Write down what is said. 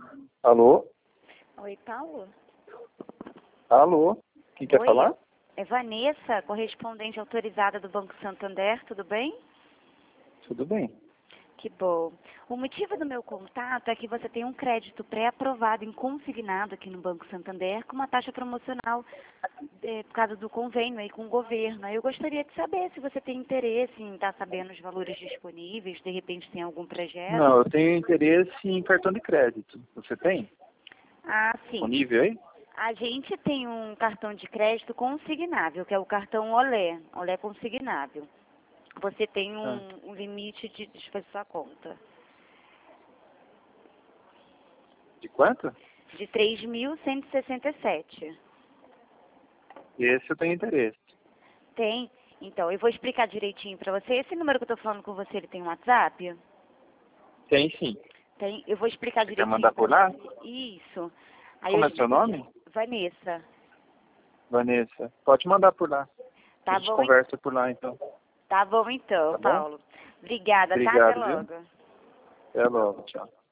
Alô? Oi, Paulo? Alô? Quem quer Oi, falar? é Vanessa, correspondente autorizada do Banco Santander, tudo bem? Tudo bem. Que bom. O motivo do meu contato é que você tem um crédito pré-aprovado em consignado aqui no Banco Santander com uma taxa promocional por causa do convênio aí com o governo. Eu gostaria de saber se você tem interesse em estar sabendo os valores disponíveis, de repente tem algum projeto. Não, eu tenho interesse em cartão de crédito. Você tem? Ah, sim. Disponível aí? A gente tem um cartão de crédito consignável, que é o cartão Olé consignável. Você tem Ah, um limite de desfazer sua conta de quanto? de 3.167. Esse eu tenho interesse. Tem? Então, eu vou explicar direitinho para você. Esse número que eu estou falando com você, ele tem um WhatsApp? Tem sim. Tem? Eu vou explicar Você quer direitinho mandar para por lá? você. Isso. Aí eu Como é seu explico. nome? Vanessa. Vanessa. Pode mandar por lá. A Tá gente bom, conversa por lá então. tá bom então, Tá bom? Paulo. Obrigada, tá? Até Obrigado, viu? logo. Até logo. Tchau.